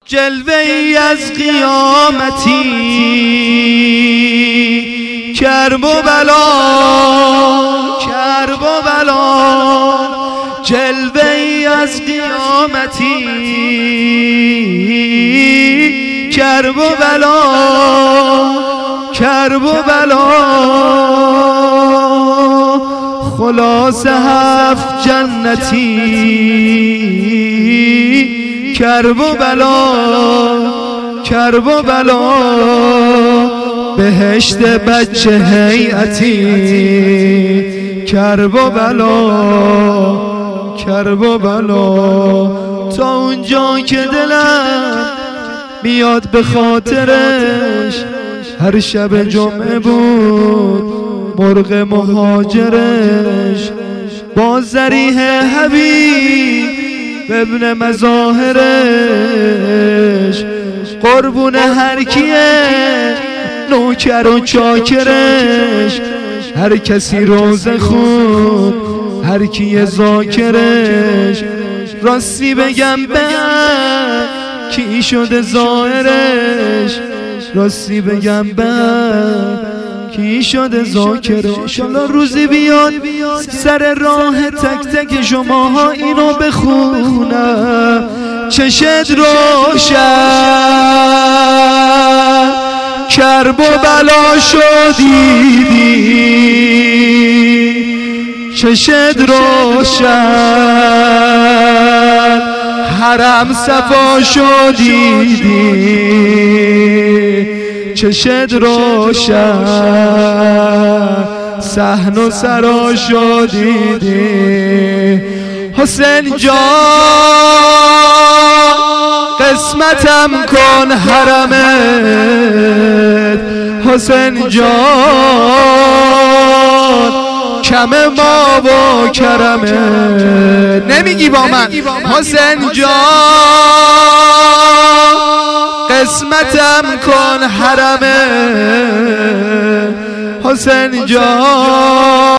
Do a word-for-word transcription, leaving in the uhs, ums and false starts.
جلوه ای از قیامتی کرب و بلا کرب و بلا جلوه ای از قیامتی کرب و بلا کرب و بلا خلاص هفت جنتی کرب و بلا کرب و بلا بهشت بچه هیئتی کرب و بلا کرب و بلا تا اونجا که دلم میاد به خاطرش هر شب جمعه بود مرغ مهاجرش با ذریح حبیب ابن مظاهرش قربون هر کیه نوکر و چاکرش هر کسی روزه خون هر کیه ذاکرش راستی بگم به کی شده ظاهرش راستی بگم به کی شده ذاکرش انشالله روزی بیاد سر راه تک تک شماها اینو بخونم چشت روشن کرب و بلا شدیدی چشت روشن حرم صفا شدیدی چشت روشن صحن و سرا شدیدی حسین جان قسمتم کن حرمت حسین جان کم ما و کرمت نمیگی با من حسین جان قسمتم کن حرمت حسین جان